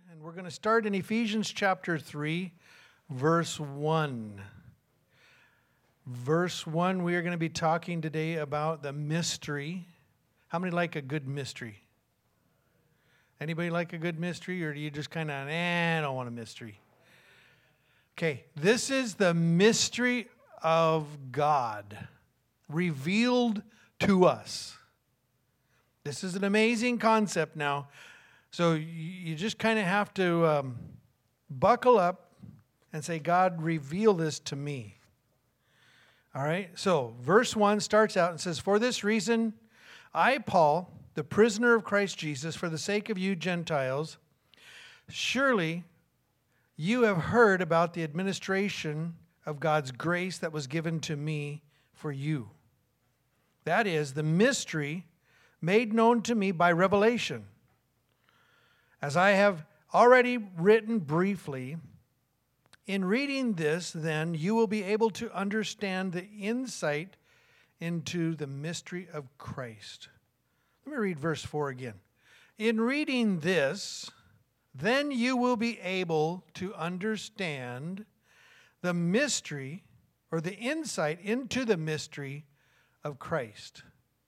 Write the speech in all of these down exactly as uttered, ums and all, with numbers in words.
and we're going to start in Ephesians chapter three, verse one. Verse one, we are going to be talking today about the mystery. How many like a good mystery? Anybody like a good mystery, or do you just kind of, eh, I don't want a mystery? Okay, this is the mystery of God revealed to us. This is an amazing concept now. So you just kind of have to um, buckle up and say, God, reveal this to me. All right, so verse one starts out and says, For this reason, I, Paul, the prisoner of Christ Jesus, for the sake of you Gentiles, surely you have heard about the administration of God's grace that was given to me for you. That is, the mystery made known to me by revelation. As I have already written briefly, in reading this, then, you will be able to understand the insight into the mystery of Christ. Let me read verse four again. In reading this, then you will be able to understand the mystery, or the insight into the mystery of Christ.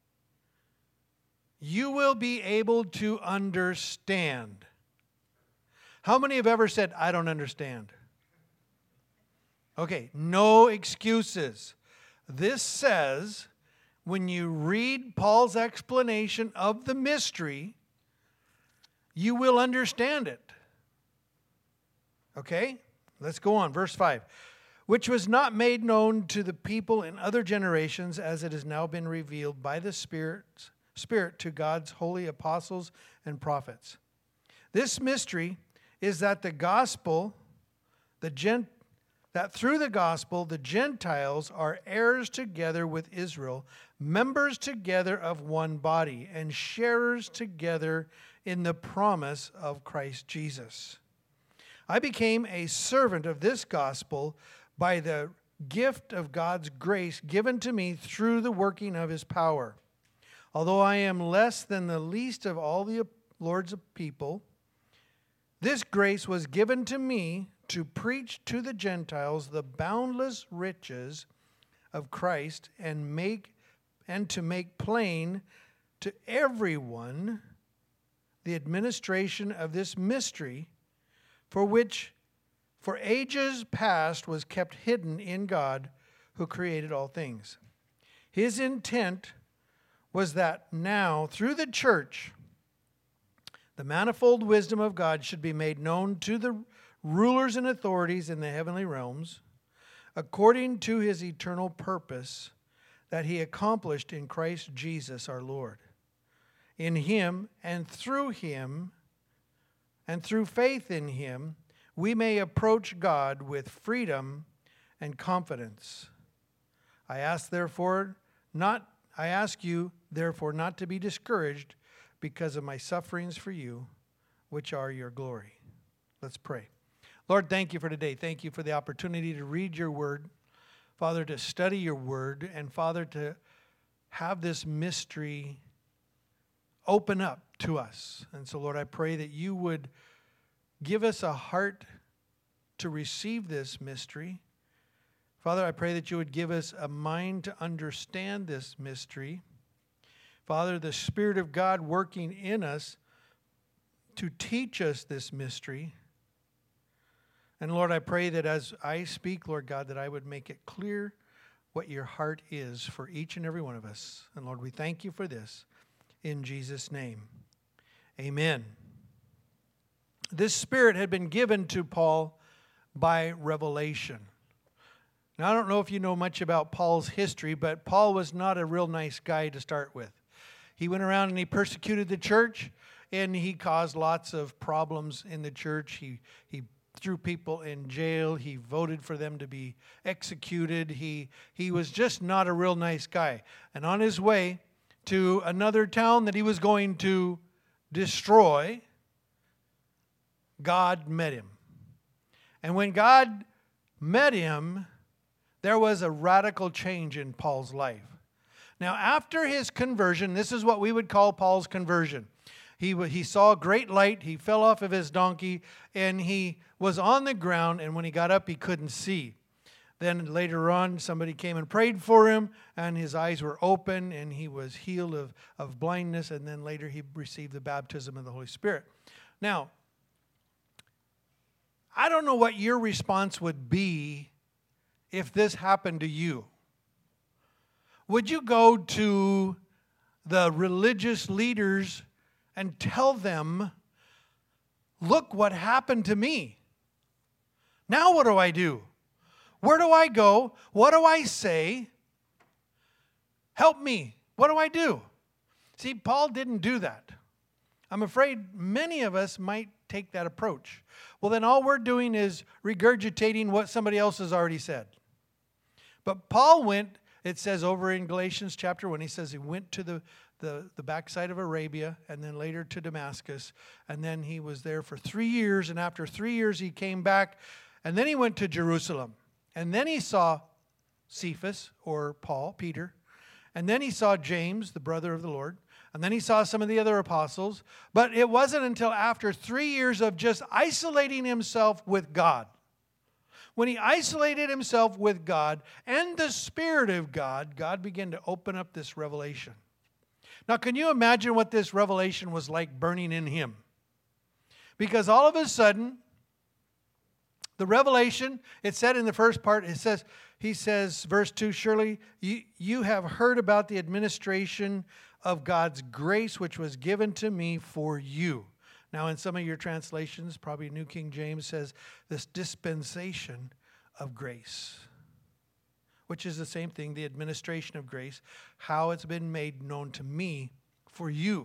You will be able to understand. How many have ever said, I don't understand? Okay, no excuses. This says, when you read Paul's explanation of the mystery, you will understand it. Okay, let's go on. Verse five. Which was not made known to the people in other generations, as it has now been revealed by the Spirit, Spirit to God's holy apostles and prophets. This mystery is that the gospel, the gent, that through the gospel the Gentiles are heirs together with Israel, members together of one body, and sharers together in the promise of Christ Jesus. I became a servant of this gospel by the gift of God's grace given to me through the working of his power. Although I am less than the least of all the Lord's people, this grace was given to me to preach to the Gentiles the boundless riches of Christ and make and to make plain to everyone the administration of this mystery, for which for ages past was kept hidden in God who created all things. His intent was that now, through the church, the manifold wisdom of God should be made known to the rulers and authorities in the heavenly realms, according to his eternal purpose that he accomplished in Christ Jesus our Lord. In him and through him and through faith in him, we may approach God with freedom and confidence. I ask therefore not I ask you therefore not to be discouraged because of my sufferings for you, which are your glory. Let's pray. Lord, thank you for today. Thank you for the opportunity to read your word, Father, to study your word, and Father, to have this mystery open up to us. And so, Lord, I pray that you would give us a heart to receive this mystery. Father, I pray that you would give us a mind to understand this mystery. Father, the Spirit of God working in us to teach us this mystery. And Lord, I pray that as I speak, Lord God, that I would make it clear what your heart is for each and every one of us. And Lord, we thank you for this in Jesus' name. Amen. This Spirit had been given to Paul by revelation. Now, I don't know if you know much about Paul's history, but Paul was not a real nice guy to start with. He went around and he persecuted the church, and he caused lots of problems in the church. He he threw people in jail. He voted for them to be executed. He he was just not a real nice guy. And on his way to another town that he was going to destroy, God met him. And when God met him, there was a radical change in Paul's life. Now, after his conversion, this is what we would call Paul's conversion. He, he saw great light. He fell off of his donkey, and he was on the ground, and when he got up, he couldn't see. Then later on, somebody came and prayed for him, and his eyes were open, and he was healed of, of blindness, and then later he received the baptism of the Holy Spirit. Now, I don't know what your response would be if this happened to you. Would you go to the religious leaders and tell them, look what happened to me? Now what do I do? Where do I go? What do I say? Help me. What do I do? See, Paul didn't do that. I'm afraid many of us might take that approach. Well, then all we're doing is regurgitating what somebody else has already said. But Paul went, it says over in Galatians chapter one, he says he went to the, the, the backside of Arabia and then later to Damascus. And then he was there for three years. And after three years, he came back. And then he went to Jerusalem. And then he saw Cephas, or Paul, Peter. And then he saw James, the brother of the Lord. And then he saw some of the other apostles. But it wasn't until after three years of just isolating himself with God. When he isolated himself with God and the Spirit of God, God began to open up this revelation. Now, can you imagine what this revelation was like burning in him? Because all of a sudden, the revelation, it said in the first part, it says, he says, verse two, surely you, you have heard about the administration of God's grace, which was given to me for you. Now, in some of your translations, probably New King James says this dispensation of grace, which is the same thing, the administration of grace, how it's been made known to me for you.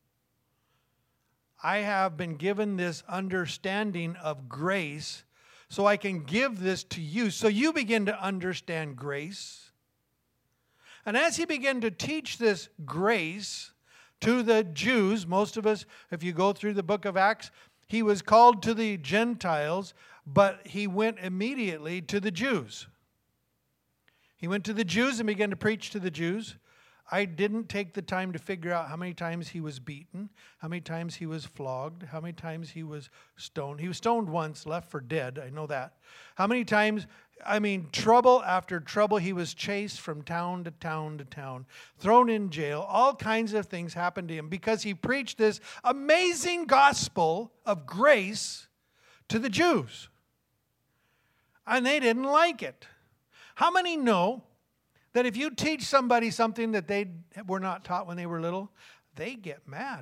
I have been given this understanding of grace so I can give this to you, so you begin to understand grace. And as he began to teach this grace to the Jews, most of us, if you go through the book of Acts, he was called to the Gentiles, but he went immediately to the Jews. He went to the Jews and began to preach to the Jews. I didn't take the time to figure out how many times he was beaten, how many times he was flogged, how many times he was stoned. He was stoned once, left for dead, I know that. How many times, I mean, trouble after trouble, he was chased from town to town to town, thrown in jail. All kinds of things happened to him because he preached this amazing gospel of grace to the Jews. And they didn't like it. How many know that if you teach somebody something that they were not taught when they were little, they get mad?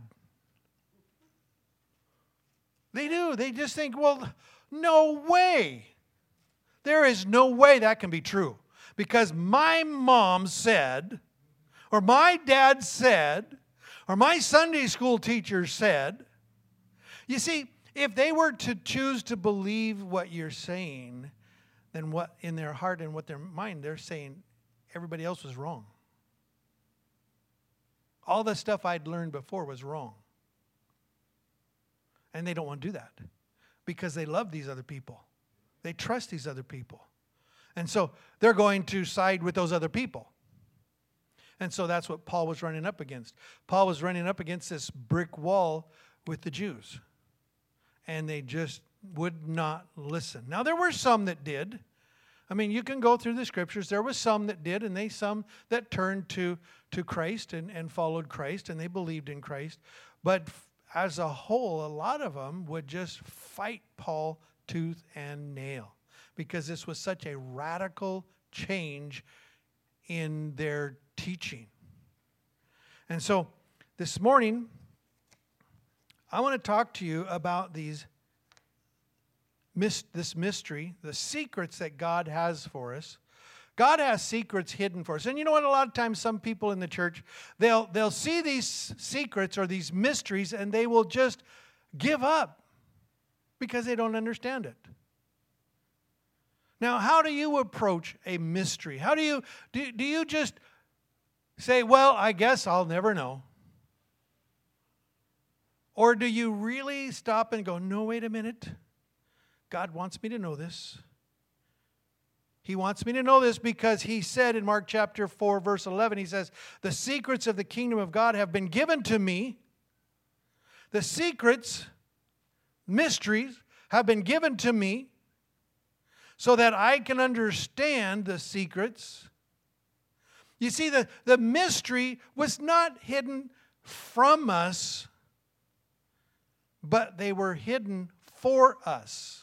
They do. They just think, well, no way. There is no way that can be true. Because my mom said, or my dad said, or my Sunday school teacher said. You see, if they were to choose to believe what you're saying, then what in their heart and what their mind, they're saying, everybody else was wrong. All the stuff I'd learned before was wrong. And they don't want to do that because they love these other people. They trust these other people. And so they're going to side with those other people. And so that's what Paul was running up against. Paul was running up against this brick wall with the Jews. And they just would not listen. Now, there were some that did. I mean, you can go through the scriptures. There was some that did, and they some that turned to, to Christ and, and followed Christ, and they believed in Christ. But as a whole, a lot of them would just fight Paul tooth and nail because this was such a radical change in their teaching. And so this morning, I want to talk to you about these this mystery, the secrets that God has for us. God has secrets hidden for us. And you know what? A lot of times some people in the church, they'll, they'll see these secrets or these mysteries and they will just give up because they don't understand it. Now, how do you approach a mystery? How do you, do, do you just say, well, I guess I'll never know? Or do you really stop and go, no, wait a minute. God wants me to know this. He wants me to know this because he said in Mark chapter four, verse eleven, he says, the secrets of the kingdom of God have been given to me The secrets, mysteries, have been given to me so that I can understand the secrets. You see, the, the mystery was not hidden from us, but they were hidden for us.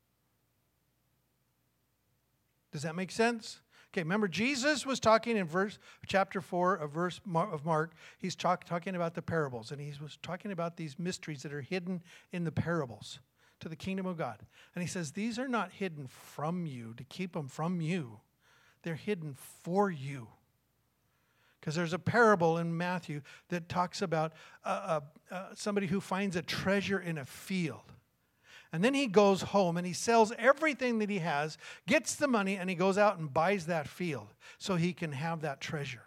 Does that make sense? Okay, remember Jesus was talking in verse chapter four of verse of Mark. He's talk, talking about the parables, and he was talking about these mysteries that are hidden in the parables to the kingdom of God. And he says, these are not hidden from you to keep them from you. They're hidden for you. Because there's a parable in Matthew that talks about uh, uh, uh, somebody who finds a treasure in a field. And then he goes home and he sells everything that he has, gets the money, and he goes out and buys that field so he can have that treasure.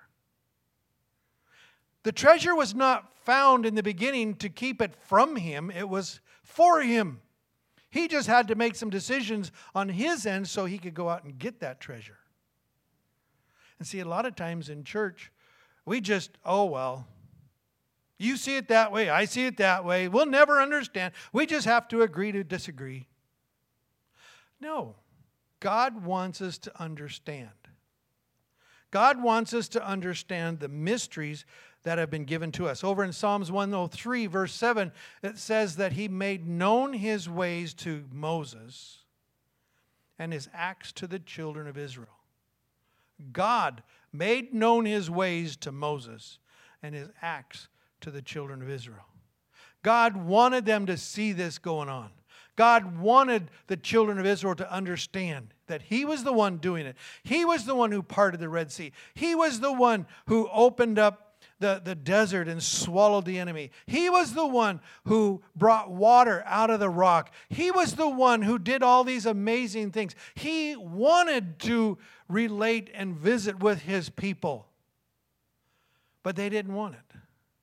The treasure was not found in the beginning to keep it from him. It was for him. He just had to make some decisions on his end so he could go out and get that treasure. And see, a lot of times in church, we just, oh, well, you see it that way, I see it that way. We'll never understand. We just have to agree to disagree. No. God wants us to understand. God wants us to understand the mysteries that have been given to us. Over in Psalms one oh three, verse seven, it says that he made known his ways to Moses and his acts to the children of Israel. God made known his ways to Moses and his acts to the children of Israel. God wanted them to see this going on. God wanted the children of Israel to understand that he was the one doing it. He was the one who parted the Red Sea. He was the one who opened up the, the desert and swallowed the enemy. He was the one who brought water out of the rock. He was the one who did all these amazing things. He wanted to relate and visit with his people, but they didn't want it.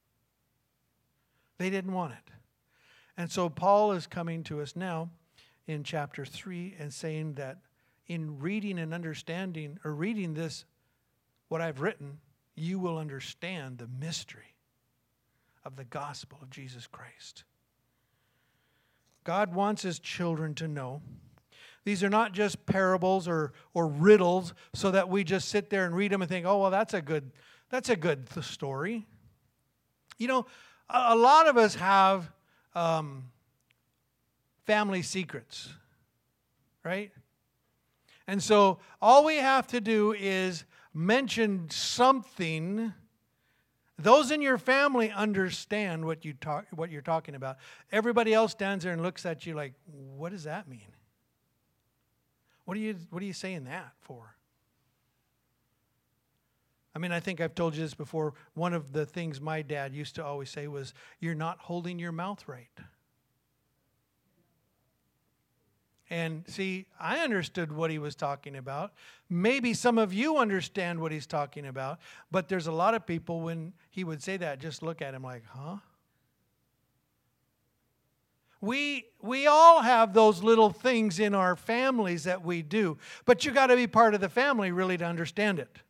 They didn't want it. And so Paul is coming to us now in chapter three and saying that in reading and understanding, or reading this, what I've written, you will understand the mystery of the gospel of Jesus Christ. God wants his children to know. These are not just parables or, or riddles so that we just sit there and read them and think, oh, well, that's a good, that's a good story. You know, a lot of us have um, family secrets, right? And so all we have to do is mention something. Those in your family understand what you talk, what you're talking about. Everybody else stands there and looks at you like, what does that mean? What are you, what are you saying that for? I mean, I think I've told you this before. One of the things my dad used to always say was, you're not holding your mouth right. And see, I understood what he was talking about. Maybe some of you understand what he's talking about, but there's a lot of people when he would say that, just look at him like, huh? We we all have those little things in our families that we do, but you got to be part of the family really to understand it.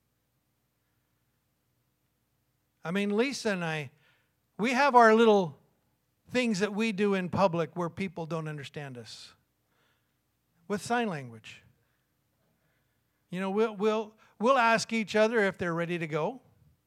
I mean, Lisa and I, we have our little things that we do in public where people don't understand us. With sign language. You know, we'll, we'll, we'll ask each other if they're ready to go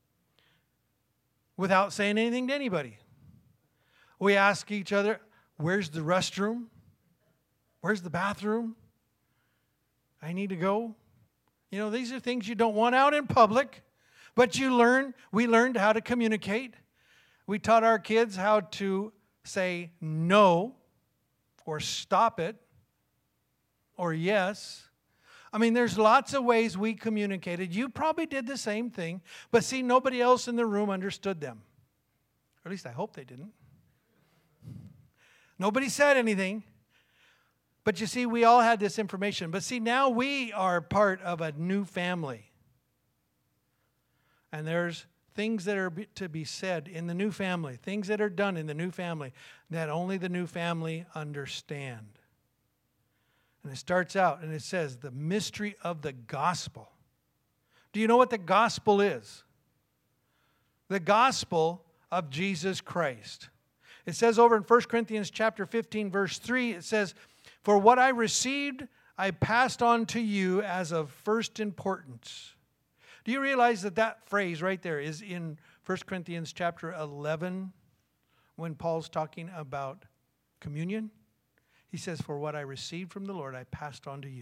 without saying anything to anybody. We ask each other, where's the restroom? Where's the bathroom? I need to go. You know, these are things you don't want out in public. But you learn, we learned how to communicate. We taught our kids how to say no or stop it or yes. I mean, there's lots of ways we communicated. You probably did the same thing, but see, nobody else in the room understood them. Or at least I hope they didn't. Nobody said anything. But you see, we all had this information. But see, now we are part of a new family. And there's things that are to be said in the new family, things that are done in the new family that only the new family understand. And it starts out and it says, the mystery of the gospel. Do you know what the gospel is? The gospel of Jesus Christ. It says over in First Corinthians chapter fifteen, verse three, it says, "For what I received, I passed on to you as of first importance." Do you realize that that phrase right there is in First Corinthians chapter eleven when Paul's talking about communion? He says, "For what I received from the Lord, I passed on to you."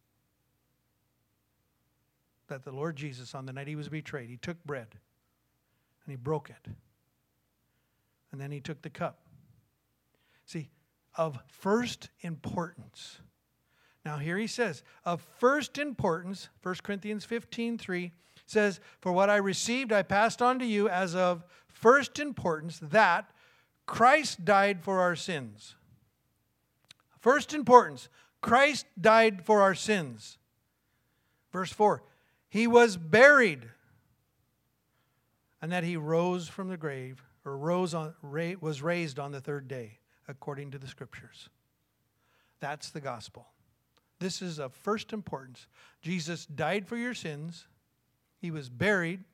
That the Lord Jesus, on the night he was betrayed, he took bread and he broke it. And then he took the cup. See, of first importance. Now here he says, of first importance, First Corinthians fifteen three says, "For what I received I passed on to you as of first importance, that Christ died for our sins." First importance, Christ died for our sins. Verse four, "He was buried, and that he rose from the grave, or rose on, was raised on the third day, according to the Scriptures." That's the gospel. This is of first importance. Jesus died for your sins. He was buried.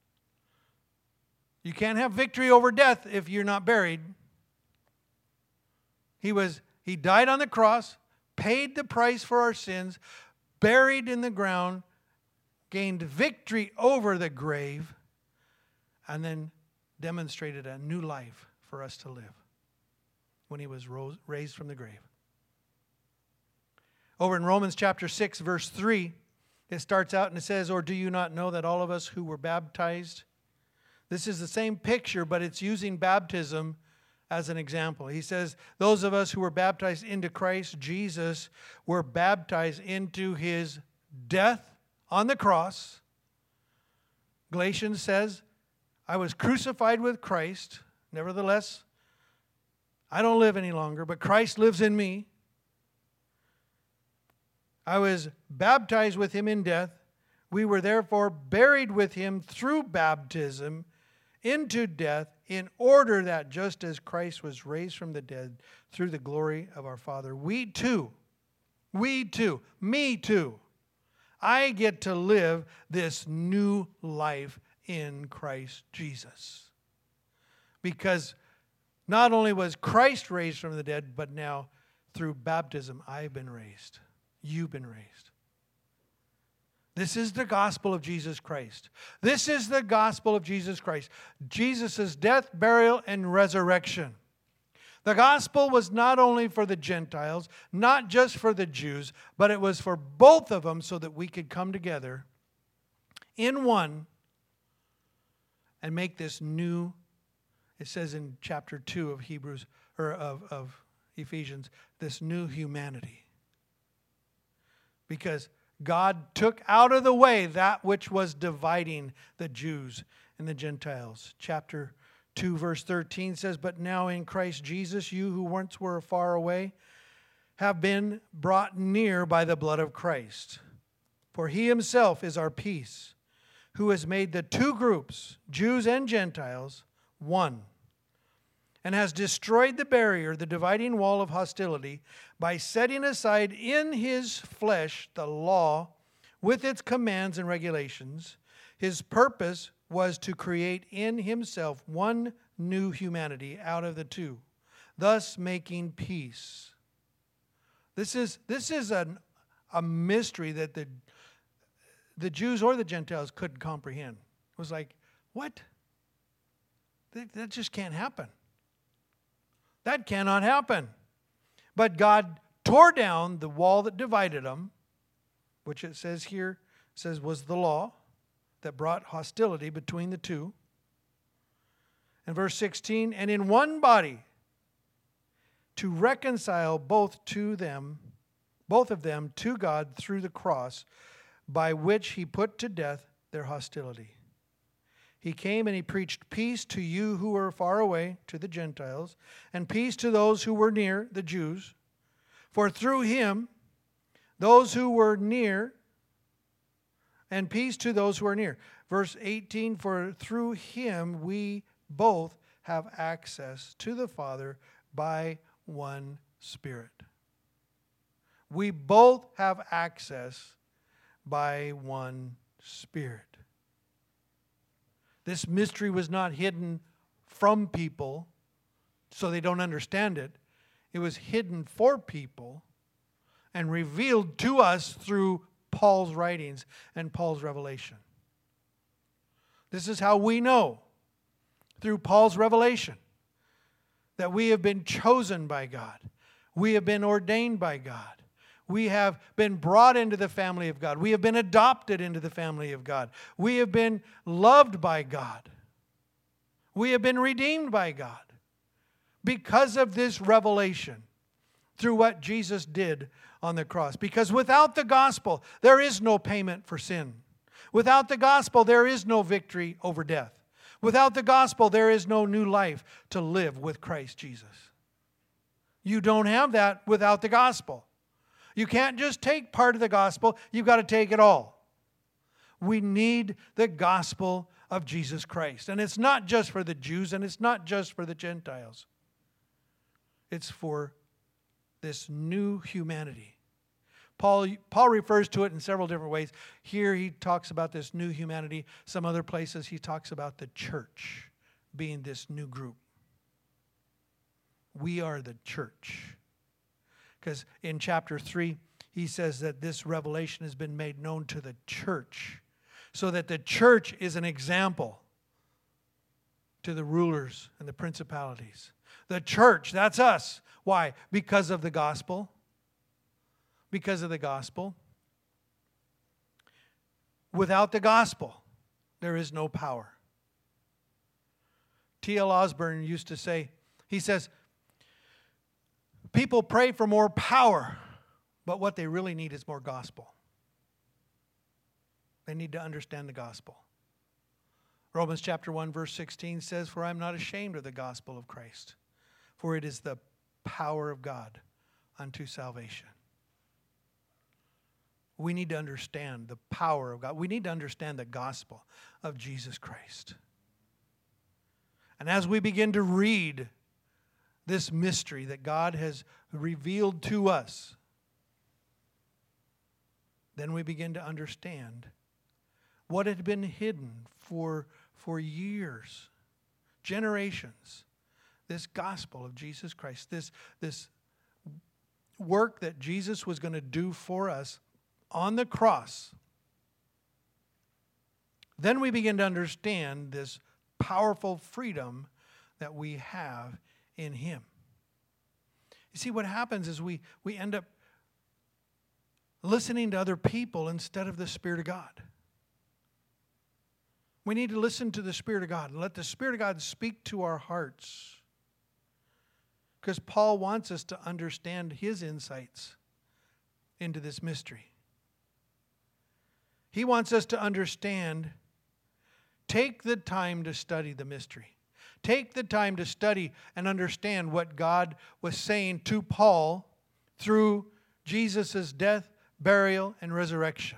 You can't have victory over death if you're not buried. He was, he died on the cross, paid the price for our sins, buried in the ground, gained victory over the grave, and then demonstrated a new life for us to live when he was rose, raised from the grave. Over in Romans chapter six, verse three, it starts out and it says, "Or do you not know that all of us who were baptized..." This is the same picture, but it's using baptism as an example. He says, "Those of us who were baptized into Christ Jesus were baptized into his death on the cross." Galatians says, "I was crucified with Christ. Nevertheless, I don't live any longer, but Christ lives in me. I was baptized with him in death. We were therefore buried with him through baptism into death, in order that just as Christ was raised from the dead through the glory of our Father, we too, we too, me too, I get to live this new life in Christ Jesus." Because not only was Christ raised from the dead, but now through baptism I've been raised. You've been raised. This is the gospel of Jesus Christ. This is the gospel of Jesus Christ. Jesus' death, burial, and resurrection. The gospel was not only for the Gentiles, not just for the Jews, but it was for both of them so that we could come together in one and make this new, it says in chapter two of Hebrews, or of, of Ephesians, this new humanity. Because God took out of the way that which was dividing the Jews and the Gentiles. Chapter two, verse thirteen says, "But now in Christ Jesus, you who once were far away have been brought near by the blood of Christ. For he himself is our peace, who has made the two groups, Jews and Gentiles, one, and has destroyed the barrier, the dividing wall of hostility, by setting aside in his flesh the law with its commands and regulations. His purpose was to create in himself one new humanity out of the two, thus making peace." This is, this is an, a mystery that the, the Jews or the Gentiles couldn't comprehend. It was like, what? That, that just can't happen. That cannot happen. But God tore down the wall that divided them, which it says here, says was the law that brought hostility between the two. And verse sixteen, "And in one body to reconcile both to them, both of them to God through the cross, by which he put to death their hostility. He came and he preached peace to you who were far away, to the Gentiles, and peace to those who were near, the Jews. For through him, those who were near, and peace to those who are near." Verse eighteen, "For through him we both have access to the Father by one Spirit." We both have access by one Spirit. This mystery was not hidden from people so they don't understand it. It was hidden for people and revealed to us through Paul's writings and Paul's revelation. This is how we know, through Paul's revelation, that we have been chosen by God. We have been ordained by God. We have been brought into the family of God. We have been adopted into the family of God. We have been loved by God. We have been redeemed by God because of this revelation through what Jesus did on the cross. Because without the gospel, there is no payment for sin. Without the gospel, there is no victory over death. Without the gospel, there is no new life to live with Christ Jesus. You don't have that without the gospel. You can't just take part of the gospel. You've got to take it all. We need the gospel of Jesus Christ. And it's not just for the Jews and it's not just for the Gentiles. It's for this new humanity. Paul, Paul refers to it in several different ways. Here he talks about this new humanity. Some other places he talks about the church being this new group. We are the church. Because in chapter three, he says that this revelation has been made known to the church, so that the church is an example to the rulers and the principalities. The church, that's us. Why? Because of the gospel. Because of the gospel. Without the gospel, there is no power. T L Osborne used to say, he says, people pray for more power, but what they really need is more gospel. They need to understand the gospel. Romans chapter one verse sixteen says, "For I am not ashamed of the gospel of Christ, for it is the power of God unto salvation." We need to understand the power of God. We need to understand the gospel of Jesus Christ. And as we begin to read this mystery that God has revealed to us, then we begin to understand what had been hidden for, for years, generations. This gospel of Jesus Christ, this, this work that Jesus was going to do for us on the cross. Then we begin to understand this powerful freedom that we have in Him. You see, what happens is we, we end up listening to other people instead of the Spirit of God. We need to listen to the Spirit of God and let the Spirit of God speak to our hearts. Because Paul wants us to understand his insights into this mystery. He wants us to understand, take the time to study the mystery. Take the time to study and understand what God was saying to Paul through Jesus' death, burial, and resurrection.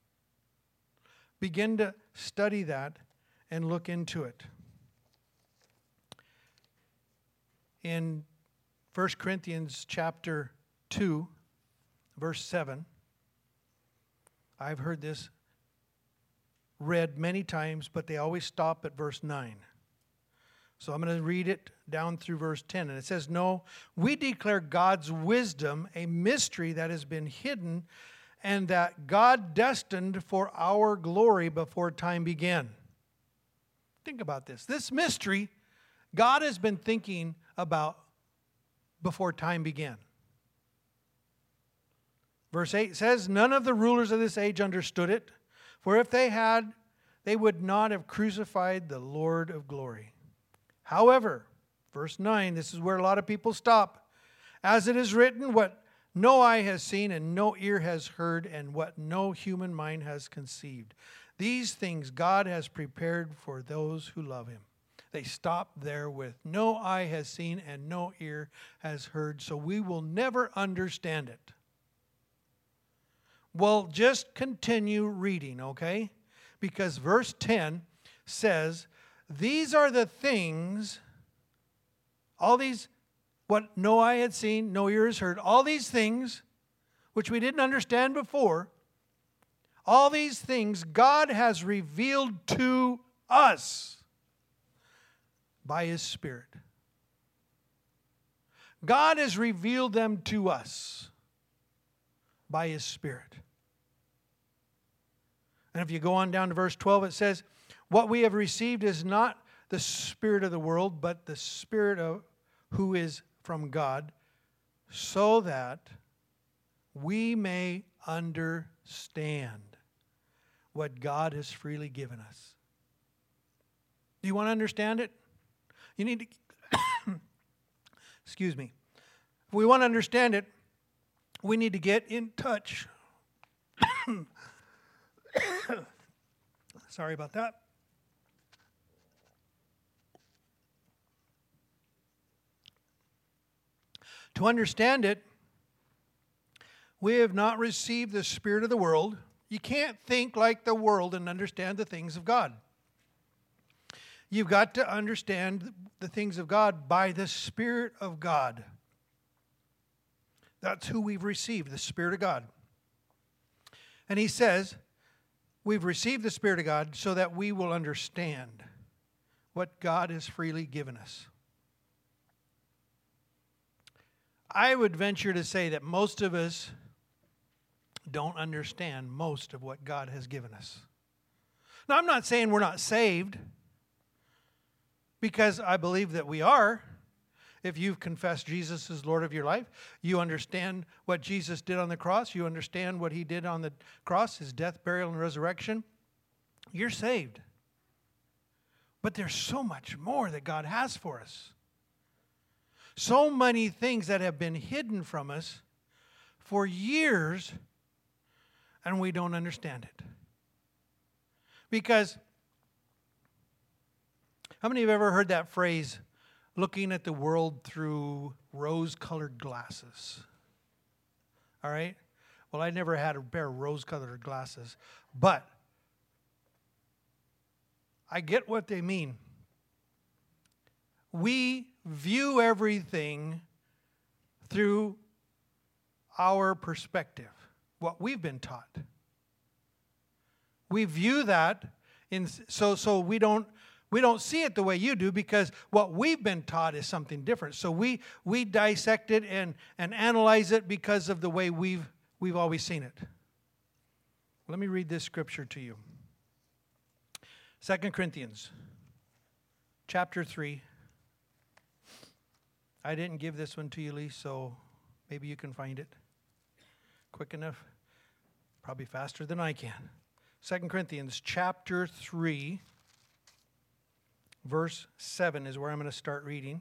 Begin to study that and look into it. In First Corinthians chapter two, verse seven, I've heard this read many times, but they always stop at verse nine. So I'm going to read it down through verse ten. And it says, "No, we declare God's wisdom, a mystery that has been hidden, and that God destined for our glory before time began." Think about this. This mystery, God has been thinking about before time began. Verse eight says, "None of the rulers of this age understood it, for if they had, they would not have crucified the Lord of glory. However," verse nine, this is where a lot of people stop, "as it is written, what no eye has seen and no ear has heard and what no human mind has conceived. These things God has prepared for those who love Him." They stop there with "no eye has seen and no ear has heard," so we will never understand it. Well, just continue reading, okay? Because verse ten says, "These are the things," all these, what no eye had seen, no ear has heard, all these things, which we didn't understand before, all these things God has revealed to us by His Spirit. God has revealed them to us by His Spirit. And if you go on down to verse twelve, it says, what we have received is not the spirit of the world, but the Spirit of who is from God, so that we may understand what God has freely given us. Do you want to understand it? You need to, excuse me. If we want to understand it, we need to get in touch. Sorry about that. To understand it, we have not received the spirit of the world. You can't think like the world and understand the things of God. You've got to understand the things of God by the Spirit of God. That's who we've received, the Spirit of God. And he says, we've received the Spirit of God so that we will understand what God has freely given us. I would venture to say that most of us don't understand most of what God has given us. Now, I'm not saying we're not saved, because I believe that we are. If you've confessed Jesus as Lord of your life, you understand what Jesus did on the cross, you understand what He did on the cross, His death, burial, and resurrection, you're saved. But there's so much more that God has for us. So many things that have been hidden from us for years, and we don't understand it. Because, how many have ever heard that phrase, looking at the world through rose-colored glasses? All right? Well, I never had a pair of rose-colored glasses, but I get what they mean. We view everything through our perspective, what we've been taught. We view that in so so we don't we don't see it the way you do, because what we've been taught is something different. So we we dissect it and and analyze it because of the way we've we've always seen it. Let me read this scripture to you. Second Corinthians chapter three. I didn't give this one to you, Lee, so maybe you can find it quick enough. Probably faster than I can. Second Corinthians chapter three, verse seven is where I'm going to start reading.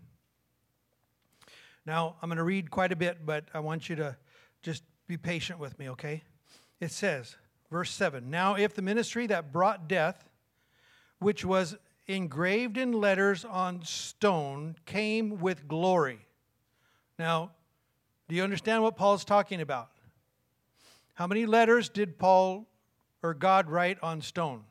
Now, I'm going to read quite a bit, but I want you to just be patient with me, okay? It says, verse seven, now if the ministry that brought death, which was engraved in letters on stone, came with glory. Now, do you understand what Paul's talking about? How many letters did Paul or God write on stone?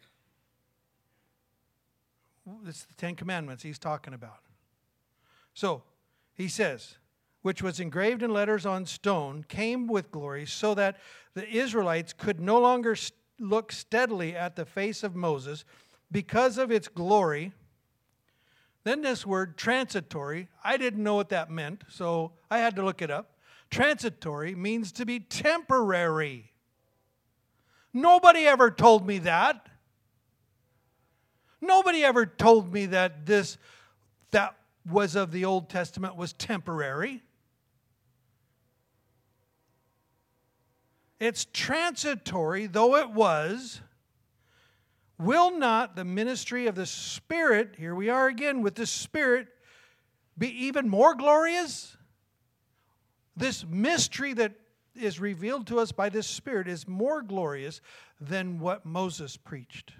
It's the Ten Commandments he's talking about. So, he says, which was engraved in letters on stone, came with glory, so that the Israelites could no longer look steadily at the face of Moses because of its glory. Then this word, transitory, I didn't know what that meant, so I had to look it up. Transitory means to be temporary. Nobody ever told me that. Nobody ever told me that this that was of the Old Testament was temporary. It's transitory, though it was. Will not the ministry of the Spirit, here we are again with the Spirit, be even more glorious? This mystery that is revealed to us by this Spirit is more glorious than what Moses preached.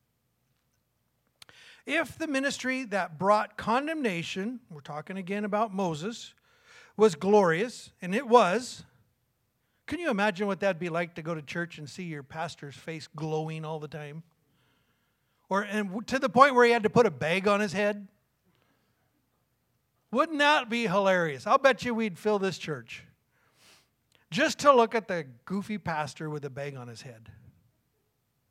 If the ministry that brought condemnation, we're talking again about Moses, was glorious, and it was, can you imagine what that'd be like to go to church and see your pastor's face glowing all the time? Or and to the point where he had to put a bag on his head? Wouldn't that be hilarious? I'll bet you we'd fill this church just to look at the goofy pastor with a bag on his head.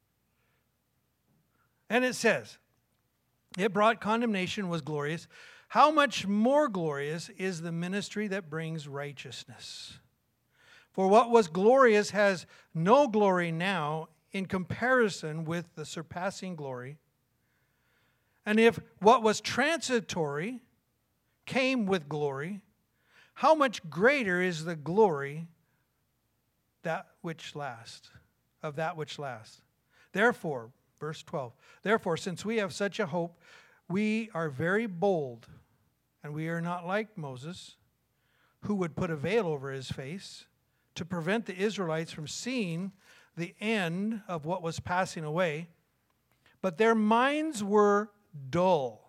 And it says, it brought condemnation, was glorious. how much more glorious is the ministry that brings righteousness? For what was glorious has no glory now in comparison with the surpassing glory. And if what was transitory came with glory, how much greater is the glory that which lasts, of that which lasts? Therefore, verse twelve, therefore, since we have such a hope, we are very bold, and we are not like Moses, who would put a veil over his face to prevent the Israelites from seeing the end of what was passing away. But their minds were dull.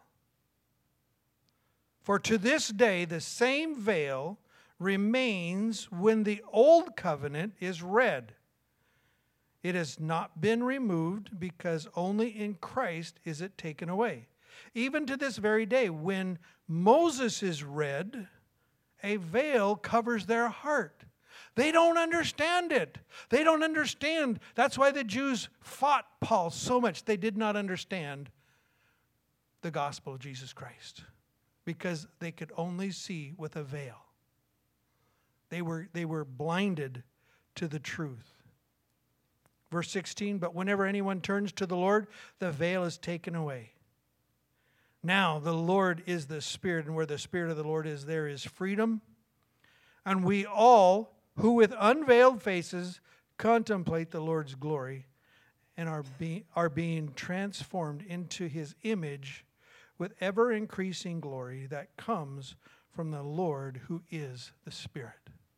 For to this day the same veil remains when the old covenant is read. It has not been removed because only in Christ is it taken away. Even to this very day, when Moses is read, a veil covers their heart. They don't understand it. They don't understand. That's why the Jews fought Paul so much. They did not understand the gospel of Jesus Christ because they could only see with a veil. They were, they were blinded to the truth. Verse sixteen, but whenever anyone turns to the Lord, the veil is taken away. Now the Lord is the Spirit, and where the Spirit of the Lord is, there is freedom. And we all, who with unveiled faces contemplate the Lord's glory and are, be, are being transformed into his image with ever-increasing glory that comes from the Lord who is the Spirit.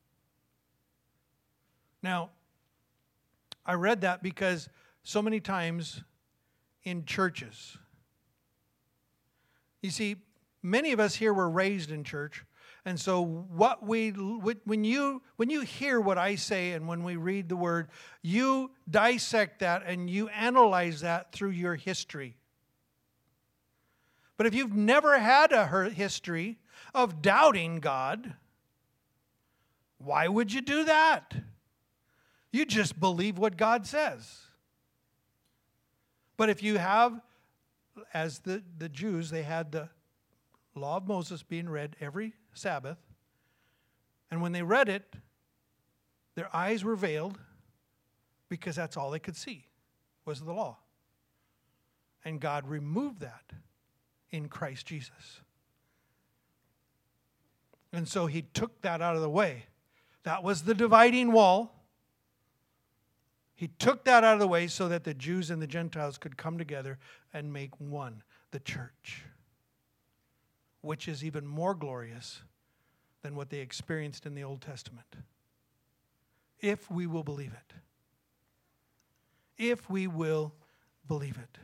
Now, I read that because so many times in churches, you see, many of us here were raised in church. And so what we when you when you hear what I say and when we read the word, you dissect that and you analyze that through your history. But if you've never had a history of doubting God, why would you do that? You just believe what God says. But if you have, as the, the Jews, they had the law of Moses being read every Sabbath. And when they read it, their eyes were veiled because that's all they could see was the law. And God removed that in Christ Jesus. And so he took that out of the way. That was the dividing wall. He took that out of the way so that the Jews and the Gentiles could come together and make one, the church, which is even more glorious than what they experienced in the Old Testament. If we will believe it. If we will believe it.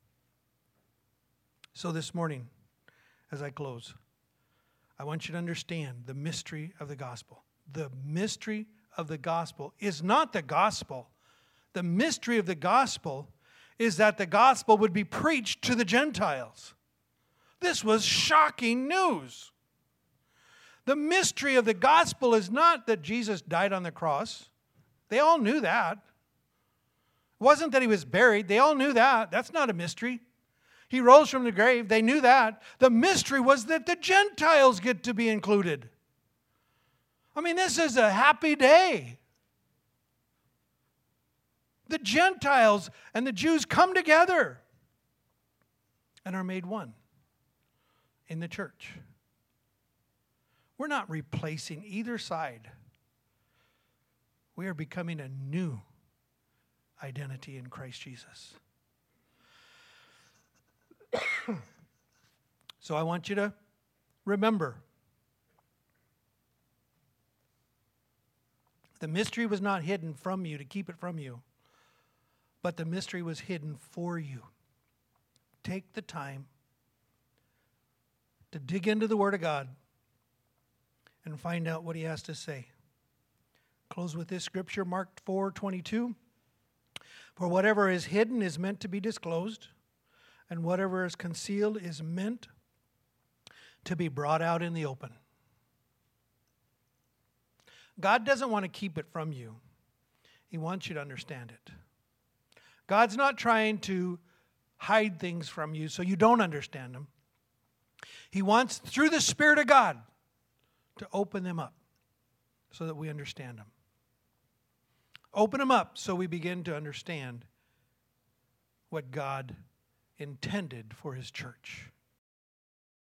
So this morning, as I close, I want you to understand the mystery of the gospel. The mystery of the gospel is not the gospel. The mystery of the gospel is that the gospel would be preached to the Gentiles. This was shocking news. The mystery of the gospel is not that Jesus died on the cross. They all knew that. It wasn't that he was buried. They all knew that. That's not a mystery. He rose from the grave. They knew that. The mystery was that the Gentiles get to be included. I mean, this is a happy day. The Gentiles and the Jews come together and are made one in the church. We're not replacing either side. We are becoming a new identity in Christ Jesus. So I want you to remember, the mystery was not hidden from you to keep it from you, but the mystery was hidden for you. Take the time to dig into the Word of God and find out what he has to say. Close with this scripture, Mark four twenty-two. For whatever is hidden is meant to be disclosed, and whatever is concealed is meant to be brought out in the open. God doesn't want to keep it from you. He wants you to understand it. God's not trying to hide things from you so you don't understand them. He wants, through the Spirit of God, to open them up so that we understand them. Open them up so we begin to understand what God intended for His church.